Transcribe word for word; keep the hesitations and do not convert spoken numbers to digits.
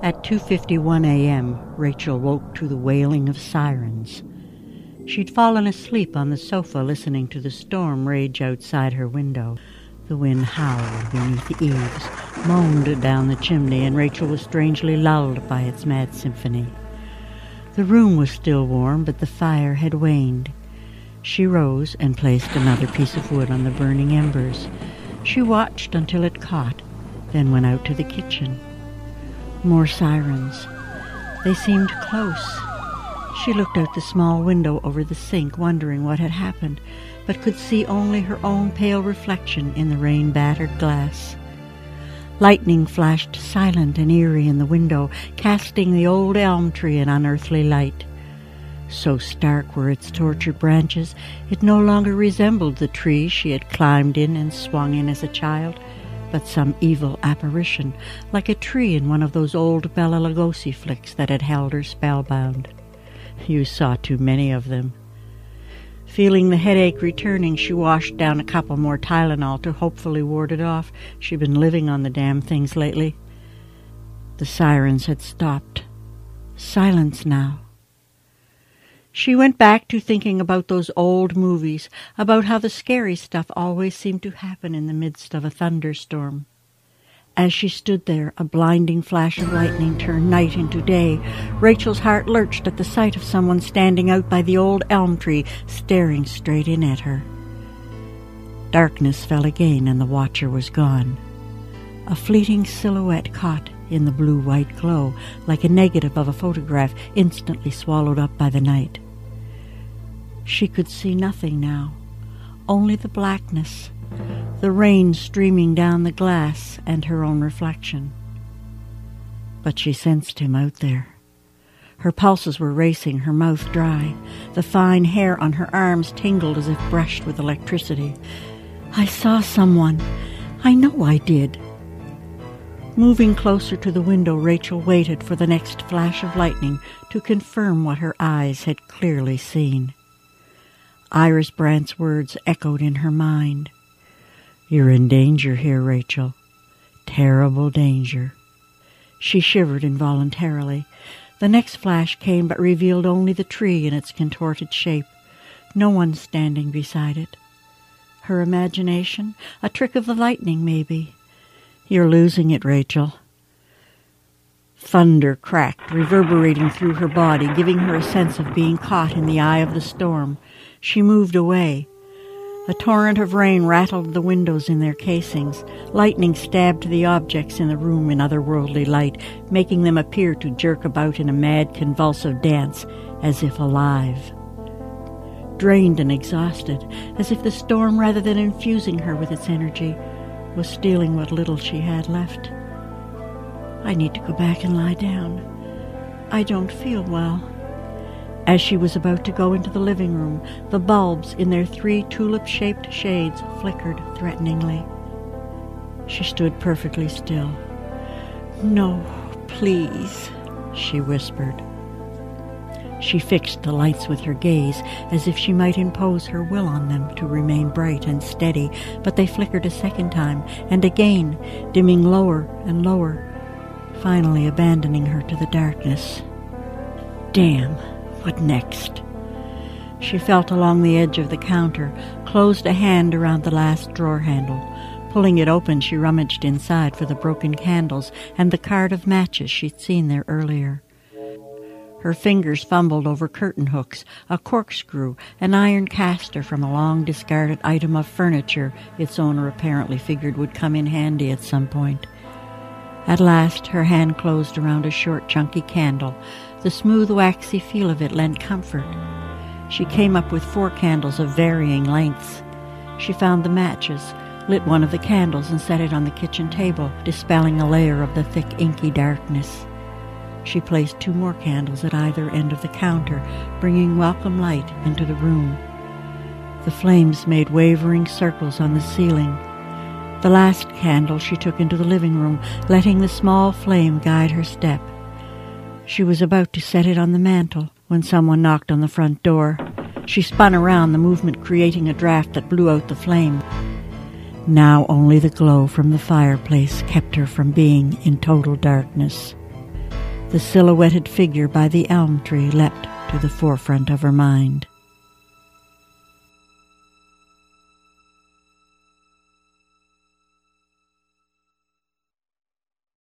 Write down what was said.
At two fifty-one a.m., Rachel woke to the wailing of sirens. She'd fallen asleep on the sofa listening to the storm rage outside her window. The wind howled beneath the eaves, moaned down the chimney, and Rachel was strangely lulled by its mad symphony. The room was still warm, but the fire had waned. She rose and placed another piece of wood on the burning embers. She watched until it caught, then went out to the kitchen. More sirens. They seemed close. She looked out the small window over the sink, wondering what had happened, but could see only her own pale reflection in the rain-battered glass. Lightning flashed silent and eerie in the window, casting the old elm tree an unearthly light. So stark were its tortured branches, it no longer resembled the tree she had climbed in and swung in as a child, but some evil apparition, like a tree in one of those old Bela Lugosi flicks that had held her spellbound. You saw too many of them. Feeling the headache returning, she washed down a couple more Tylenol to hopefully ward it off. She'd been living on the damn things lately. The sirens had stopped. Silence now. She went back to thinking about those old movies, about how the scary stuff always seemed to happen in the midst of a thunderstorm. As she stood there, a blinding flash of lightning turned night into day. Rachel's heart lurched at the sight of someone standing out by the old elm tree, staring straight in at her. Darkness fell again, and the watcher was gone. A fleeting silhouette caught in the blue-white glow, like a negative of a photograph, instantly swallowed up by the night. She could see nothing now, only the blackness, the rain streaming down the glass, and her own reflection. But she sensed him out there. Her pulses were racing, her mouth dry. The fine hair on her arms tingled as if brushed with electricity. I saw someone. I know I did. Moving closer to the window, Rachel waited for the next flash of lightning to confirm what her eyes had clearly seen. Iris Brandt's words echoed in her mind. You're in danger here, Rachel. Terrible danger. She shivered involuntarily. The next flash came, but revealed only the tree in its contorted shape. No one standing beside it. Her imagination? A trick of the lightning, maybe. You're losing it, Rachel. Thunder cracked, reverberating through her body, giving her a sense of being caught in the eye of the storm. She moved away. A torrent of rain rattled the windows in their casings. Lightning stabbed the objects in the room in otherworldly light, making them appear to jerk about in a mad, convulsive dance, as if alive. Drained and exhausted, as if the storm, rather than infusing her with its energy, was stealing what little she had left. I need to go back and lie down. I don't feel well. As she was about to go into the living room, the bulbs in their three tulip-shaped shades flickered threateningly. She stood perfectly still. No, please, she whispered. She fixed the lights with her gaze, as if she might impose her will on them to remain bright and steady, but they flickered a second time, and again, dimming lower and lower, finally abandoning her to the darkness. Damn! What next? She felt along the edge of the counter, closed a hand around the last drawer handle. Pulling it open, she rummaged inside for the broken candles and the card of matches she'd seen there earlier. Her fingers fumbled over curtain hooks, a corkscrew, an iron caster from a long-discarded item of furniture its owner apparently figured would come in handy at some point. At last, her hand closed around a short, chunky candle. The smooth, waxy feel of it lent comfort. She came up with four candles of varying lengths. She found the matches, lit one of the candles, and set it on the kitchen table, dispelling a layer of the thick, inky darkness. She placed two more candles at either end of the counter, bringing welcome light into the room. The flames made wavering circles on the ceiling. The last candle she took into the living room, letting the small flame guide her step. She was about to set it on the mantel when someone knocked on the front door. She spun around, the movement creating a draft that blew out the flame. Now only the glow from the fireplace kept her from being in total darkness. The silhouetted figure by the elm tree leapt to the forefront of her mind.